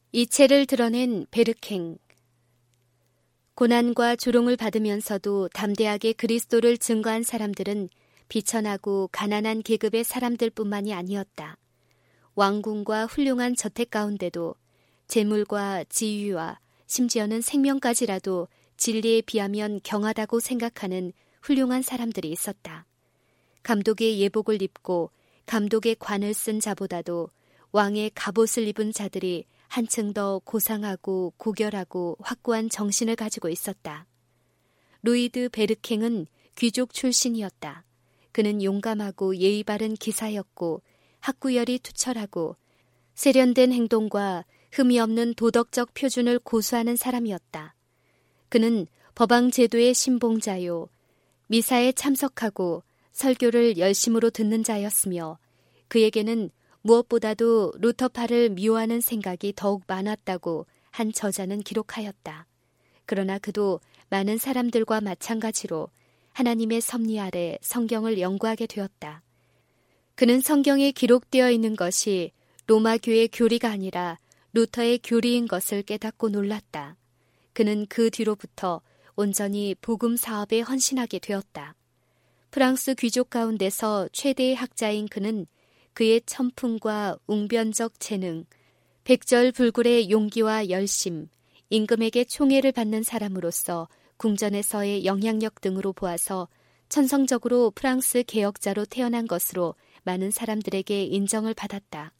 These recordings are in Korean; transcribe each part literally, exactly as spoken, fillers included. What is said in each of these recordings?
이체를 드러낸 베르캥. 고난과 조롱을 받으면서도 담대하게 그리스도를 증거한 사람들은 비천하고 가난한 계급의 사람들뿐만이 아니었다. 왕궁과 훌륭한 저택 가운데도 재물과 지위와 심지어는 생명까지라도 진리에 비하면 경하다고 생각하는 훌륭한 사람들이 있었다. 감독의 예복을 입고 감독의 관을 쓴 자보다도 왕의 갑옷을 입은 자들이 한층 더 고상하고 고결하고 확고한 정신을 가지고 있었다. 루이드 베르캥은 귀족 출신이었다. 그는 용감하고 예의 바른 기사였고 학구열이 투철하고 세련된 행동과 흠이 없는 도덕적 표준을 고수하는 사람이었다. 그는 법왕 제도의 신봉자요, 미사에 참석하고 설교를 열심으로 듣는 자였으며 그에게는 무엇보다도 루터파를 미워하는 생각이 더욱 많았다고 한 저자는 기록하였다. 그러나 그도 많은 사람들과 마찬가지로 하나님의 섭리 아래 성경을 연구하게 되었다. 그는 성경에 기록되어 있는 것이 로마 교의 교리가 아니라 루터의 교리인 것을 깨닫고 놀랐다. 그는 그 뒤로부터 온전히 복음 사업에 헌신하게 되었다. 프랑스 귀족 가운데서 최대의 학자인 그는 그의 천풍과 웅변적 재능, 백절불굴의 용기와 열심, 임금에게 총애를 받는 사람으로서 궁전에서의 영향력 등으로 보아서 천성적으로 프랑스 개혁자로 태어난 것으로 많은 사람들에게 인정을 받았다.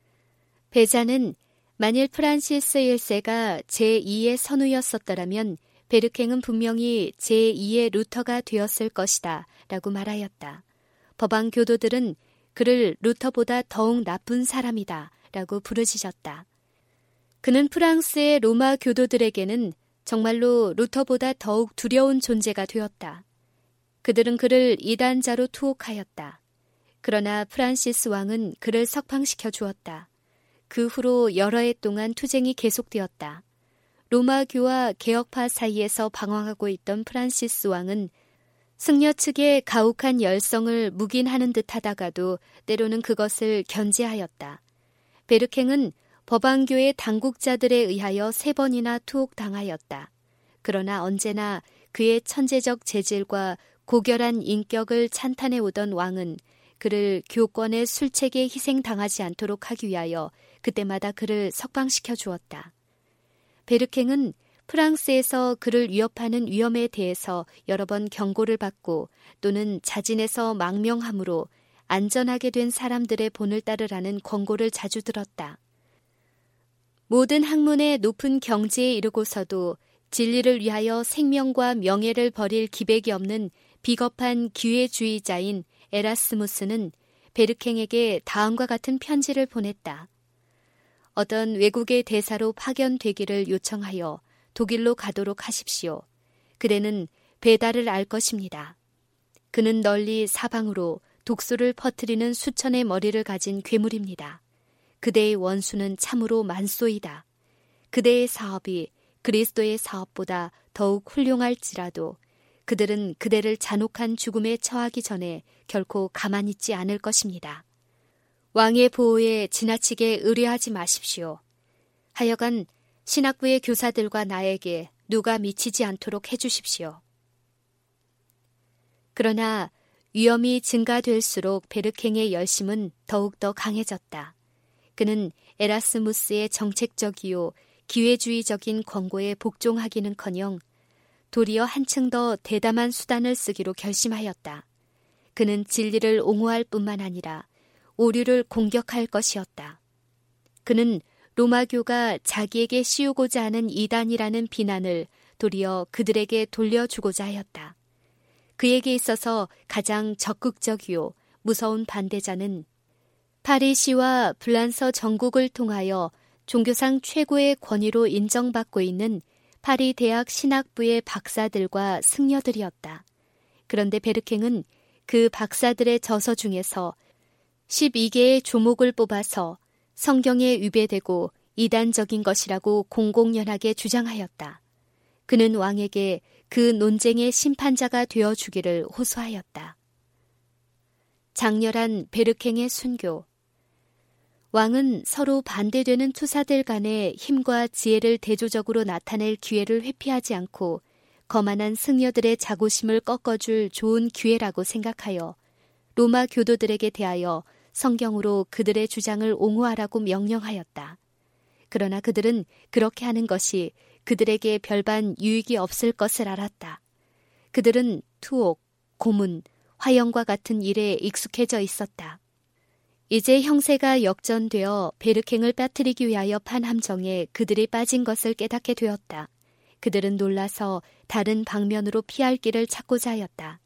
배자는 만일 프란시스 일 세가 제이의 선우였었더라면 베르캥은 분명히 제이의 루터가 되었을 것이다 라고 말하였다. 법왕 교도들은 그를 루터보다 더욱 나쁜 사람이다 라고 부르짖었다. 그는 프랑스의 로마 교도들에게는 정말로 루터보다 더욱 두려운 존재가 되었다. 그들은 그를 이단자로 투옥하였다. 그러나 프란시스 왕은 그를 석방시켜 주었다. 그 후로 여러 해 동안 투쟁이 계속되었다. 로마교와 개혁파 사이에서 방황하고 있던 프란시스 왕은 승려 측의 가혹한 열성을 묵인하는 듯 하다가도 때로는 그것을 견제하였다. 베르캥은 법왕교의 당국자들에 의하여 세 번이나 투옥당하였다. 그러나 언제나 그의 천재적 재질과 고결한 인격을 찬탄해 오던 왕은 그를 교권의 술책에 희생당하지 않도록 하기 위하여 그때마다 그를 석방시켜 주었다. 베르캥은 프랑스에서 그를 위협하는 위험에 대해서 여러 번 경고를 받고 또는 자진해서 망명함으로 안전하게 된 사람들의 본을 따르라는 권고를 자주 들었다. 모든 학문의 높은 경지에 이르고서도 진리를 위하여 생명과 명예를 버릴 기백이 없는 비겁한 기회주의자인 에라스무스는 베르캥에게 다음과 같은 편지를 보냈다. 어떤 외국의 대사로 파견되기를 요청하여 독일로 가도록 하십시오. 그대는 배달을 알 것입니다. 그는 널리 사방으로 독소를 퍼뜨리는 수천의 머리를 가진 괴물입니다. 그대의 원수는 참으로 많소이다. 그대의 사업이 그리스도의 사업보다 더욱 훌륭할지라도 그들은 그대를 잔혹한 죽음에 처하기 전에 결코 가만히 있지 않을 것입니다. 왕의 보호에 지나치게 의뢰하지 마십시오. 하여간 신학부의 교사들과 나에게 누가 미치지 않도록 해주십시오. 그러나 위험이 증가될수록 베르캥의 열심은 더욱더 강해졌다. 그는 에라스무스의 정책적이요 기회주의적인 권고에 복종하기는커녕 도리어 한층 더 대담한 수단을 쓰기로 결심하였다. 그는 진리를 옹호할 뿐만 아니라 오류를 공격할 것이었다. 그는 로마교가 자기에게 씌우고자 하는 이단이라는 비난을 도리어 그들에게 돌려주고자 하였다. 그에게 있어서 가장 적극적이요 무서운 반대자는 파리시와 블란서 전국을 통하여 종교상 최고의 권위로 인정받고 있는 파리 대학 신학부의 박사들과 승려들이었다. 그런데 베르캥은 그 박사들의 저서 중에서 십이 개의 조목을 뽑아서 성경에 위배되고 이단적인 것이라고 공공연하게 주장하였다. 그는 왕에게 그 논쟁의 심판자가 되어주기를 호소하였다. 장렬한 베르캥의 순교. 왕은 서로 반대되는 투사들 간의 힘과 지혜를 대조적으로 나타낼 기회를 회피하지 않고 거만한 승려들의 자고심을 꺾어줄 좋은 기회라고 생각하여 로마 교도들에게 대하여 성경으로 그들의 주장을 옹호하라고 명령하였다. 그러나 그들은 그렇게 하는 것이 그들에게 별반 유익이 없을 것을 알았다. 그들은 투옥, 고문, 화형과 같은 일에 익숙해져 있었다. 이제 형세가 역전되어 베르캥을 빠뜨리기 위하여 판 함정에 그들이 빠진 것을 깨닫게 되었다. 그들은 놀라서 다른 방면으로 피할 길을 찾고자 하였다.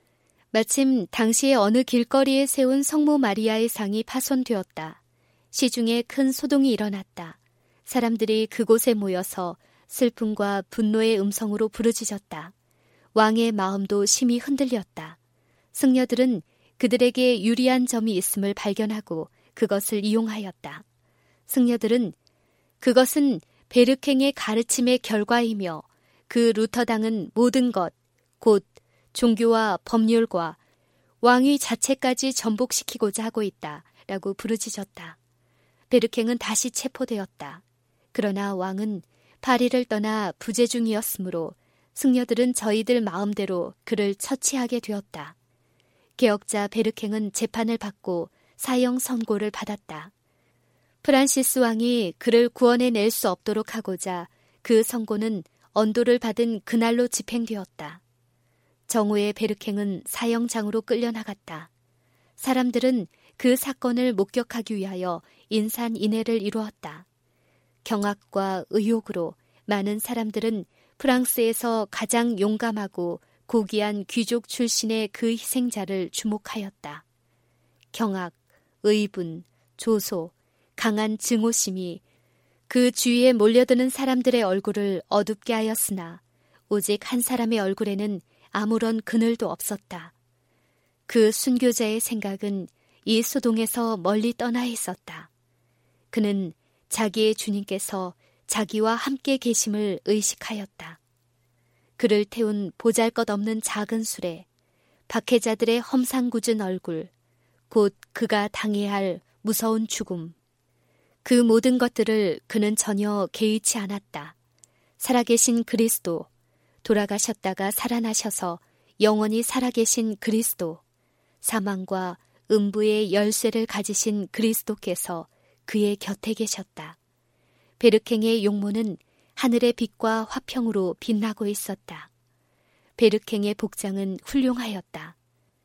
마침 당시에 어느 길거리에 세운 성모 마리아의 상이 파손되었다. 시중에 큰 소동이 일어났다. 사람들이 그곳에 모여서 슬픔과 분노의 음성으로 부르짖었다. 왕의 마음도 심히 흔들렸다. 승려들은 그들에게 유리한 점이 있음을 발견하고 그것을 이용하였다. 승려들은 그것은 베르캥의 가르침의 결과이며 그 루터당은 모든 것, 곧 종교와 법률과 왕위 자체까지 전복시키고자 하고 있다 라고 부르짖었다. 베르캥은 다시 체포되었다. 그러나 왕은 파리를 떠나 부재 중이었으므로 승려들은 저희들 마음대로 그를 처치하게 되었다. 개혁자 베르캥은 재판을 받고 사형 선고를 받았다. 프란시스 왕이 그를 구원해낼 수 없도록 하고자 그 선고는 언도를 받은 그날로 집행되었다. 정오의 베르캥은 사형장으로 끌려나갔다. 사람들은 그 사건을 목격하기 위하여 인산인해를 이루었다. 경악과 의욕으로 많은 사람들은 프랑스에서 가장 용감하고 고귀한 귀족 출신의 그 희생자를 주목하였다. 경악, 의분, 조소, 강한 증오심이 그 주위에 몰려드는 사람들의 얼굴을 어둡게 하였으나 오직 한 사람의 얼굴에는 아무런 그늘도 없었다. 그 순교자의 생각은 이 소동에서 멀리 떠나 있었다. 그는 자기의 주님께서 자기와 함께 계심을 의식하였다. 그를 태운 보잘것없는 작은 수레, 박해자들의 험상궂은 얼굴, 곧 그가 당해야 할 무서운 죽음. 그 모든 것들을 그는 전혀 개의치 않았다. 살아계신 그리스도, 돌아가셨다가 살아나셔서 영원히 살아계신 그리스도, 사망과 음부의 열쇠를 가지신 그리스도께서 그의 곁에 계셨다. 베르캥의 용모는 하늘의 빛과 화평으로 빛나고 있었다. 베르캥의 복장은 훌륭하였다.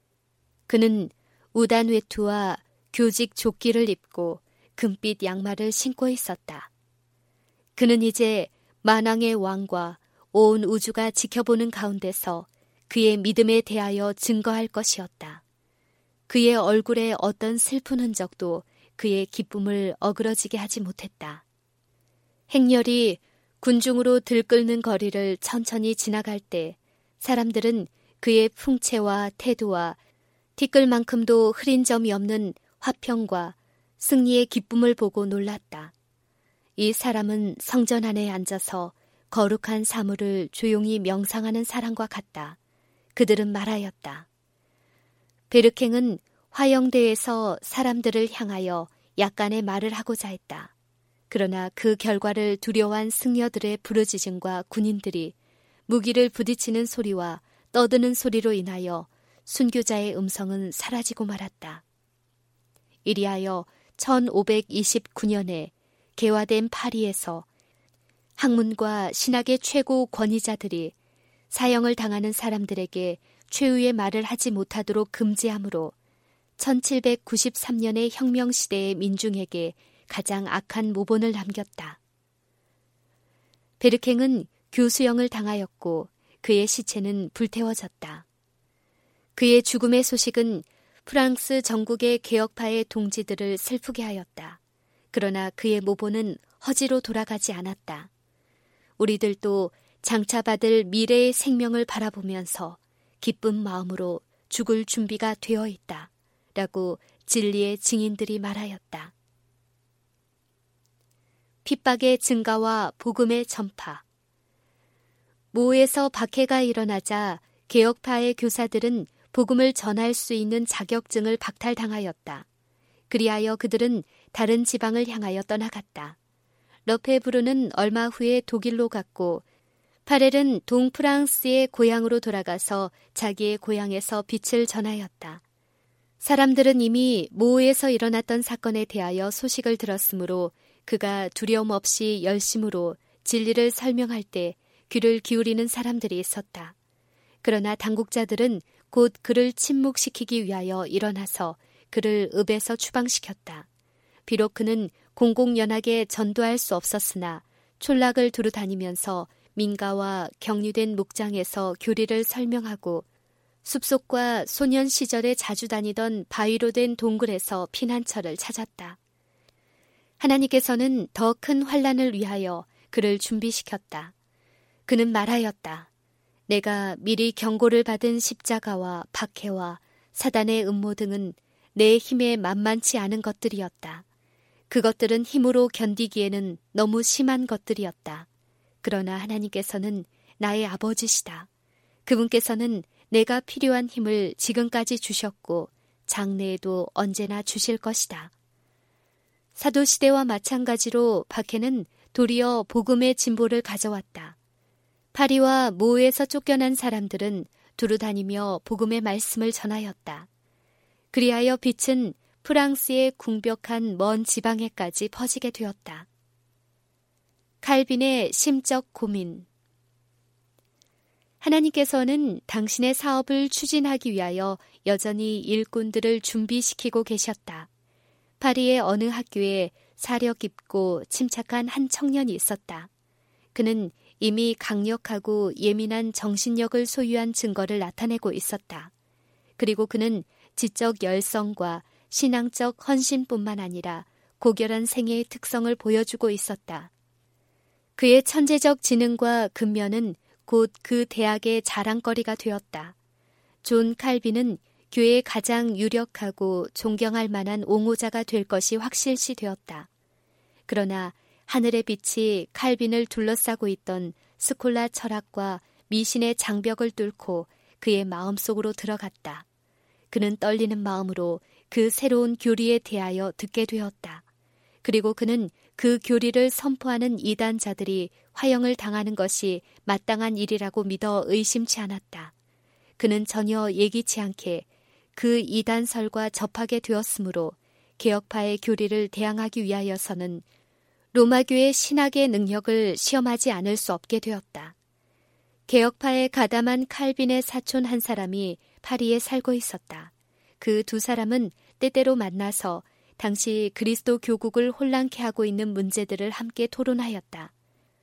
그는 우단 외투와 교직 조끼를 입고 금빛 양말을 신고 있었다. 그는 이제 만왕의 왕과 온 우주가 지켜보는 가운데서 그의 믿음에 대하여 증거할 것이었다. 그의 얼굴에 어떤 슬픈 흔적도 그의 기쁨을 어그러지게 하지 못했다. 행렬이 군중으로 들끓는 거리를 천천히 지나갈 때 사람들은 그의 풍채와 태도와 티끌만큼도 흐린 점이 없는 화평과 승리의 기쁨을 보고 놀랐다. 이 사람은 성전 안에 앉아서 거룩한 사물을 조용히 명상하는 사람과 같다. 그들은 말하였다. 베르캥은 화영대에서 사람들을 향하여 약간의 말을 하고자 했다. 그러나 그 결과를 두려워한 승려들의 부르짖음과 군인들이 무기를 부딪히는 소리와 떠드는 소리로 인하여 순교자의 음성은 사라지고 말았다. 이리하여 천오백이십구 년에 개화된 파리에서 학문과 신학의 최고 권위자들이 사형을 당하는 사람들에게 최후의 말을 하지 못하도록 금지하므로 천칠백구십삼 년의 혁명시대의 민중에게 가장 악한 모본을 남겼다. 베르캥은 교수형을 당하였고 그의 시체는 불태워졌다. 그의 죽음의 소식은 프랑스 전국의 개혁파의 동지들을 슬프게 하였다. 그러나 그의 모본은 허지로 돌아가지 않았다. 우리들도 장차 받을 미래의 생명을 바라보면서 기쁜 마음으로 죽을 준비가 되어 있다. 라고 진리의 증인들이 말하였다. 핍박의 증가와 복음의 전파. 모에서 박해가 일어나자 개혁파의 교사들은 복음을 전할 수 있는 자격증을 박탈당하였다. 그리하여 그들은 다른 지방을 향하여 떠나갔다. 러페브르는 얼마 후에 독일로 갔고 파렐은 동프랑스의 고향으로 돌아가서 자기의 고향에서 빛을 전하였다. 사람들은 이미 모에서 일어났던 사건에 대하여 소식을 들었으므로 그가 두려움 없이 열심으로 진리를 설명할 때 귀를 기울이는 사람들이 있었다. 그러나 당국자들은 곧 그를 침묵시키기 위하여 일어나서 그를 읍에서 추방시켰다. 비록 그는 공공연하게 전도할 수 없었으나 촌락을 두루 다니면서 민가와 격리된 목장에서 교리를 설명하고 숲속과 소년 시절에 자주 다니던 바위로 된 동굴에서 피난처를 찾았다. 하나님께서는 더 큰 환난을 위하여 그를 준비시켰다. 그는 말하였다. 내가 미리 경고를 받은 십자가와 박해와 사단의 음모 등은 내 힘에 만만치 않은 것들이었다. 그것들은 힘으로 견디기에는 너무 심한 것들이었다. 그러나 하나님께서는 나의 아버지시다. 그분께서는 내가 필요한 힘을 지금까지 주셨고 장래에도 언제나 주실 것이다. 사도시대와 마찬가지로 박해는 도리어 복음의 진보를 가져왔다. 파리와 모에서 쫓겨난 사람들은 두루 다니며 복음의 말씀을 전하였다. 그리하여 빛은 프랑스의 궁벽한 먼 지방에까지 퍼지게 되었다. 칼빈의 심적 고민. 하나님께서는 당신의 사업을 추진하기 위하여 여전히 일꾼들을 준비시키고 계셨다. 파리의 어느 학교에 사려 깊고 침착한 한 청년이 있었다. 그는 이미 강력하고 예민한 정신력을 소유한 증거를 나타내고 있었다. 그리고 그는 지적 열성과 신앙적 헌신뿐만 아니라 고결한 생애의 특성을 보여주고 있었다. 그의 천재적 지능과 근면은 곧 그 대학의 자랑거리가 되었다. 존 칼빈은 교회의 가장 유력하고 존경할 만한 옹호자가 될 것이 확실시 되었다. 그러나 하늘의 빛이 칼빈을 둘러싸고 있던 스콜라 철학과 미신의 장벽을 뚫고 그의 마음속으로 들어갔다. 그는 떨리는 마음으로 그 새로운 교리에 대하여 듣게 되었다. 그리고 그는 그 교리를 선포하는 이단자들이 화형을 당하는 것이 마땅한 일이라고 믿어 의심치 않았다. 그는 전혀 예기치 않게 그 이단설과 접하게 되었으므로 개혁파의 교리를 대항하기 위하여서는 로마교의 신학의 능력을 시험하지 않을 수 없게 되었다. 개혁파에 가담한 칼빈의 사촌 한 사람이 파리에 살고 있었다. 그 두 사람은 때때로 만나서 당시 그리스도 교국을 혼란케 하고 있는 문제들을 함께 토론하였다.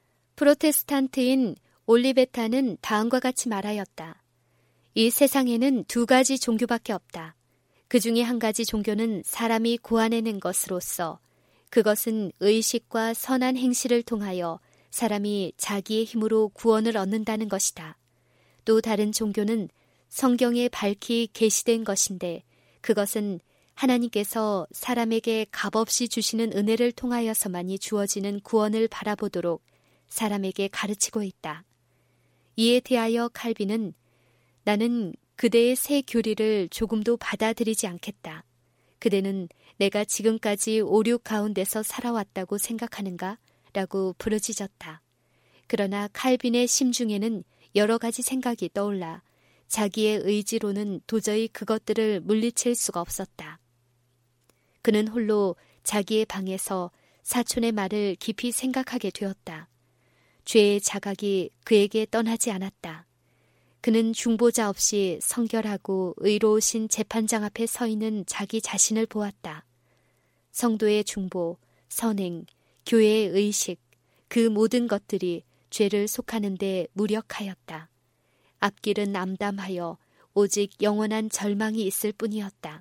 프로테스탄트인 올리베타는 다음과 같이 말하였다. 이 세상에는 두 가지 종교밖에 없다. 그 중에 한 가지 종교는 사람이 고안해낸 것으로서 그것은 의식과 선한 행실을 통하여 사람이 자기의 힘으로 구원을 얻는다는 것이다. 또 다른 종교는 성경에 밝히 계시된 것인데 그것은 하나님께서 사람에게 값없이 주시는 은혜를 통하여서만이 주어지는 구원을 바라보도록 사람에게 가르치고 있다. 이에 대하여 칼빈은 나는 그대의 새 교리를 조금도 받아들이지 않겠다. 그대는 내가 지금까지 오류 가운데서 살아왔다고 생각하는가? 라고 부르짖었다. 그러나 칼빈의 심중에는 여러 가지 생각이 떠올라 자기의 의지로는 도저히 그것들을 물리칠 수가 없었다. 그는 홀로 자기의 방에서 사촌의 말을 깊이 생각하게 되었다. 죄의 자각이 그에게 떠나지 않았다. 그는 중보자 없이 성결하고 의로우신 재판장 앞에 서 있는 자기 자신을 보았다. 성도의 중보, 선행, 교회의 의식, 그 모든 것들이 죄를 속하는 데 무력하였다. 앞길은 암담하여 오직 영원한 절망이 있을 뿐이었다.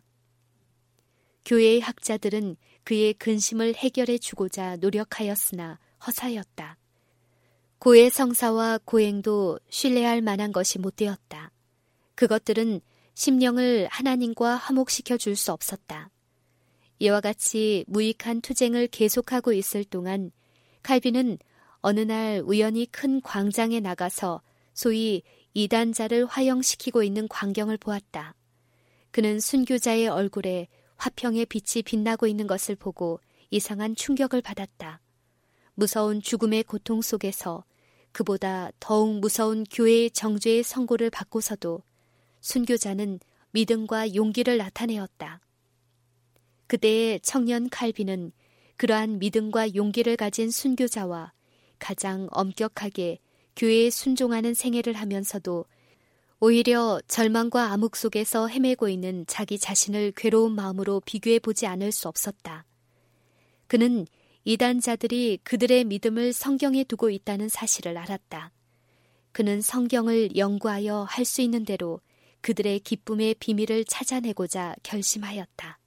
교회의 학자들은 그의 근심을 해결해 주고자 노력하였으나 허사였다. 고의 성사와 고행도 신뢰할 만한 것이 못 되었다. 그것들은 심령을 하나님과 화목시켜 줄 수 없었다. 이와 같이 무익한 투쟁을 계속하고 있을 동안 칼빈은 어느 날 우연히 큰 광장에 나가서 소위 이단자를 화형시키고 있는 광경을 보았다. 그는 순교자의 얼굴에 화평의 빛이 빛나고 있는 것을 보고 이상한 충격을 받았다. 무서운 죽음의 고통 속에서 그보다 더욱 무서운 교회의 정죄의 선고를 받고서도 순교자는 믿음과 용기를 나타내었다. 그때의 청년 칼빈은 그러한 믿음과 용기를 가진 순교자와 가장 엄격하게 교회에 순종하는 생애를 하면서도 오히려 절망과 암흑 속에서 헤매고 있는 자기 자신을 괴로운 마음으로 비교해 보지 않을 수 없었다. 그는 이단자들이 그들의 믿음을 성경에 두고 있다는 사실을 알았다. 그는 성경을 연구하여 할 수 있는 대로 그들의 기쁨의 비밀을 찾아내고자 결심하였다.